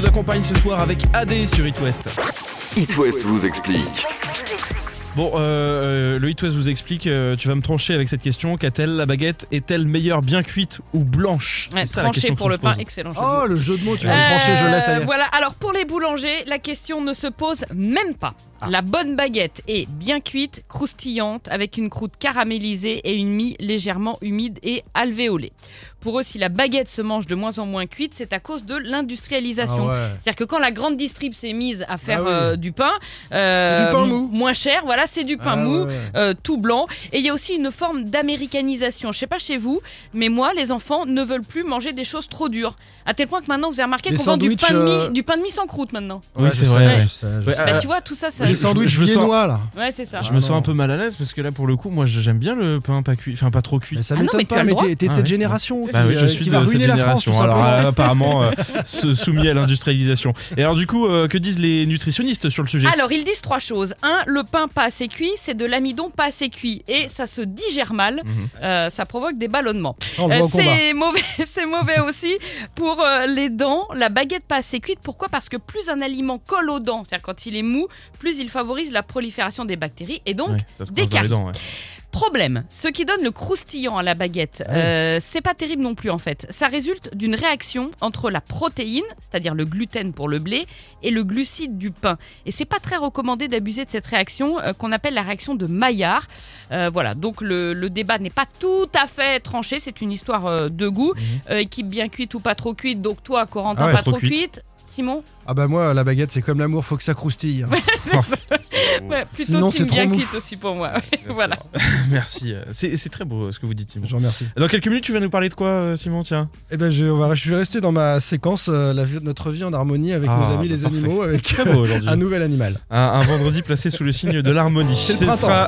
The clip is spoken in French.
vous accompagne ce soir avec AD sur It West. It West vous explique. Bon, le It West vous explique, tu vas me trancher avec cette question. Qu'a-t-elle la baguette? Est-elle meilleure bien cuite ou blanche? Ouais, C'est ça la question pour qu'on le se pose. pain, excellent jeu de Oh, mots. le jeu de mots, tu vas me trancher, je laisse. Voilà, alors pour les boulangers, la question ne se pose même pas. La bonne baguette est bien cuite, croustillante, avec une croûte caramélisée et une mie légèrement humide et alvéolée. Pour eux, si la baguette se mange de moins en moins cuite, c'est à cause de l'industrialisation. Ah ouais. C'est-à-dire que quand la grande distrib s'est mise à faire oui. du pain, C'est du pain mou. moins cher, voilà, c'est du pain Ah mou, ouais. tout blanc. Et il y a aussi une forme d'américanisation. Je sais pas chez vous, mais moi, les enfants ne veulent plus manger des choses trop dures. À tel point que maintenant, vous avez remarqué Des qu'on vend du sandwichs, du pain de mie sans croûte maintenant. Oui, c'est je vrai. sais, Ouais. je sais, je Ouais, sais. Bah, tu vois, tout ça, ça. Les sandwichs je me sens- viennois, là. Ouais, c'est ça. Je Ah me sens non. un peu mal à l'aise parce que là, pour le coup, moi, j'aime bien le pain pas cuit, enfin pas trop cuit. Mais ça Ah non, m'étonne mais tu as pas, le mais droit. t'es de Ah cette ouais. génération Bah oui, je suis qui de va cette ruiner la France, génération. tout Alors simplement. apparemment, soumis à l'industrialisation. Et alors du coup, que disent les nutritionnistes sur le sujet? Alors, ils disent 3 choses. 1, le pain pas assez cuit, c'est de l'amidon pas assez cuit. Et ça se digère mal, ça provoque des ballonnements. On le voit au combat. C'est mauvais aussi pour les dents. La baguette pas assez cuite, pourquoi? Parce que plus un aliment colle aux dents, c'est-à-dire quand il est mou, plus il favorise la prolifération des bactéries et donc Ouais, ça se des coince dans les caries. dents. Ouais. Problème, ce qui donne le croustillant à la baguette, c'est pas terrible non plus en fait. Ça résulte d'une réaction entre la protéine, c'est-à-dire le gluten pour le blé, et le glucide du pain. Et c'est pas très recommandé d'abuser de cette réaction qu'on appelle la réaction de Maillard. Voilà, donc le débat n'est pas tout à fait tranché, c'est une histoire de goût. Équipe bien cuite ou pas trop cuite, donc toi Corentin Ah ouais, pas trop trop cuite. cuite. Simon? Ah bah moi, la baguette, c'est comme l'amour, faut que ça croustille. Ouais, plutôt Sinon, team c'est trop bien mou. cuite aussi pour moi. Bien voilà. sûr. Merci. C'est très beau ce que vous dites, Simon. Je vous remercie. Dans quelques minutes, tu vas nous parler de quoi, Simon? Tiens. Eh ben, je vais rester dans ma séquence, notre vie en harmonie avec Ah, nos amis bah, les parfait. animaux, avec Très beau aujourd'hui. un nouvel animal. Un vendredi placé sous le signe de l'harmonie. C'est le Ce printemps. sera